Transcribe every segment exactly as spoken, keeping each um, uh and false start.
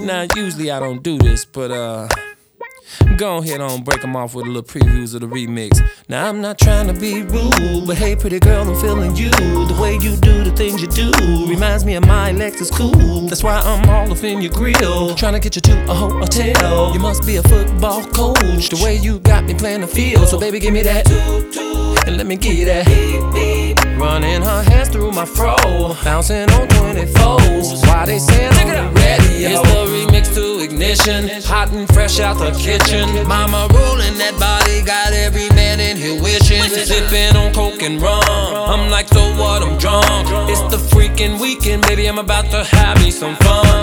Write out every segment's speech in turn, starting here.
Now, usually I don't do this, but uh, go ahead on, break them off with a little previews of the remix. Now, I'm not trying to be rude, but hey, pretty girl, I'm feeling you. The way you do the things you do reminds me of my Lexus cool. That's why I'm all up in your grill, trying to get you to a hotel. You must be a football coach, the way you got me playing the field. So baby, give me that, and let me give you that. Running her hands through my fro, bouncing on twenty-fours. Why they saying on the radio? It's the remix to Ignition, hot and fresh out the kitchen. Mama rolling that body, got every man in here wishing. Sipping on coke and rum, I'm like, so what, I'm drunk. It's the freaking weekend, baby, I'm about to have me some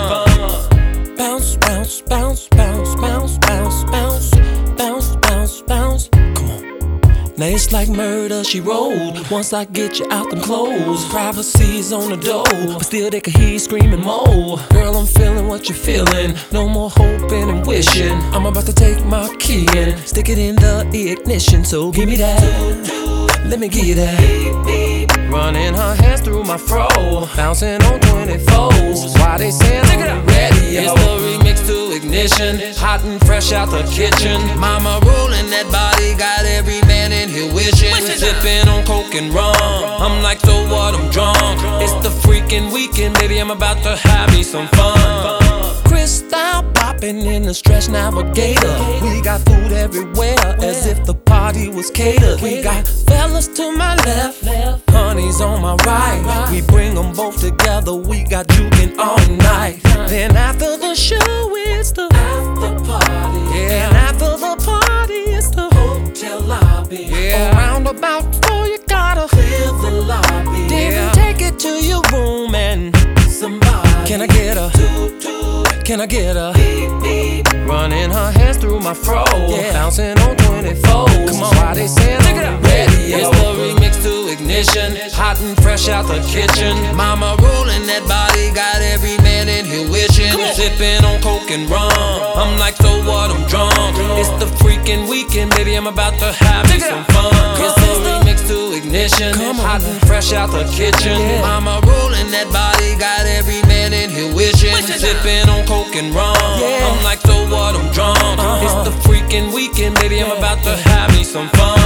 fun. Bounce, bounce, bounce, bounce, bounce, bounce, bounce, bounce, bounce, bounce. Come on. Now it's like murder, she rolled. Once I get you out them clothes, privacy's on the door, but still they can hear you screaming more. Girl, I'm feeling what you're feeling, no more hoping and wishing. I'm about to take my key and stick it in the ignition. So give me that, let me give you that. Running her hands through my fro, bouncing on twenty-fours. Why they saying on the radio? It's the remix to Ignition, hot and fresh out the kitchen. Mama rolling that body, got every man in here wishing. Sipping on coke and rum, I'm like, so what, I'm drunk. It's the freaking weekend, baby, I'm about to have me some fun. Crystal popping in the Stretch Navigator. We got food everywhere, as if the party was catered. We got fellas to my left, honeys on my right. We bring them both together, we got juking all night. Then after the show, it's the after party. Yeah, and after the party, it's the hotel lobby. Yeah, around about four, you gotta clear the lobby. Then yeah, take it to your room and somebody. Can I get a Can I get a running her hands through my fro, yeah, bouncing on twenty-fours. Come on, why they saying on the radio? It's the remix to Ignition, hot and fresh out the kitchen. Mama rolling that body, got every man in here wishing. Sipping on coke and rum, I'm like, so what, I'm drunk. It's the freaking weekend, baby, I'm about to have me some fun. It's the remix to Ignition, hot and fresh out the kitchen. Mama rolling that body, got every man in here wishing. Sipping on coke and rum, I'm like, so what, I'm drunk. It's the freaking weekend, baby, I'm about to have me some fun.